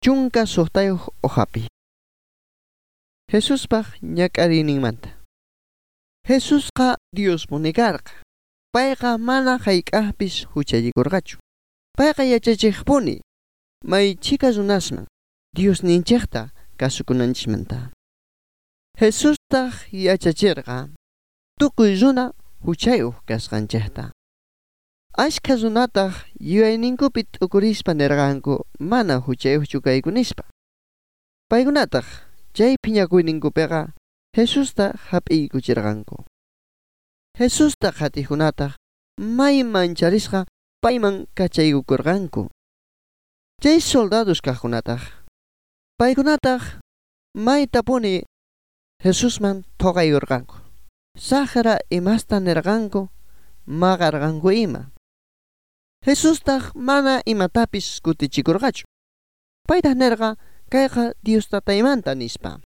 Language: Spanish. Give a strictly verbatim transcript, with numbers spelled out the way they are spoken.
chunka suqtayuq uhapi. Jesuspaq ñak'arinimanta. Jesusqa Dios munikarqa. Payqa mana hayk'aqpis huchallikurqachu. Payqa yachachiqpuni maychika runasman Dios ninchikta kasukunanchikmanta. Jesustaq yachachirqa tukuy runa huchayuq kasqanchikta. Ashka runataq yuyayninku t'ukurispa nirqanku mana huchayuqchu kayku nispa. Paykunataq chay phiñakuyninkupiqa Jesusta hap'iykuchirqanku. Jesusta qhatijunataq mayman charisqa payman kachaykukurqanku. Chay soldados kaqkunataq paykunataq maytapuni Jesusman thoqayurqanku. Saqra imasta nirqanku maqarqanku ima. Jesustaq mana imatapis kutichikurqachu. Paytaq nirqa kayqa Dios tataymanta nispa.